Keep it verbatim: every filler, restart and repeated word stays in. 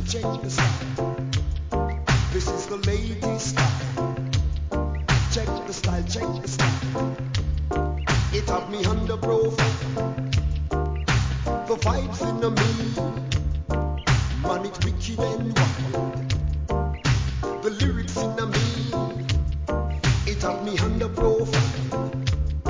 Change the style. This is the lady style. Check the style, check the style. It have me under profile. The vibes in the me. Man, it wicked and wild.